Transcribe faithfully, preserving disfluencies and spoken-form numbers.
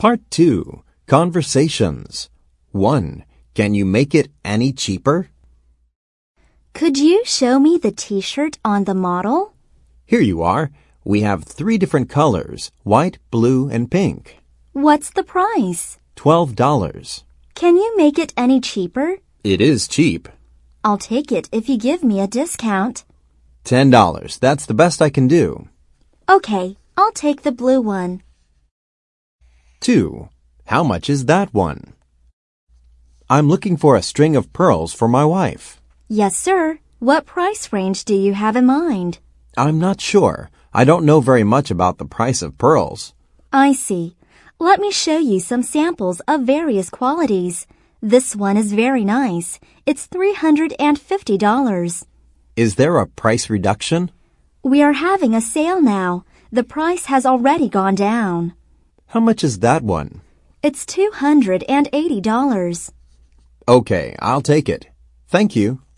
Part two. Conversations. one. Can you make it any cheaper? Could you show me the t-shirt on the model? Here you are. We have three different colors, white, blue, and pink. What's the price? twelve dollars. Can you make it any cheaper? It is cheap. I'll take it if you give me a discount. ten dollars. That's the best I can do. Okay, I'll take the blue one. two. How much is that one? I'm looking for a string of pearls for my wife. Yes, sir. What price range do you have in mind? I'm not sure. I don't know very much about the price of pearls. I see. Let me show you some samples of various qualities. This one is very nice. It's three hundred fifty dollars. Is there a price reduction? We are having a sale now. The price has already gone down. How much is that one? It's two hundred eighty dollars. Okay, I'll take it. Thank you.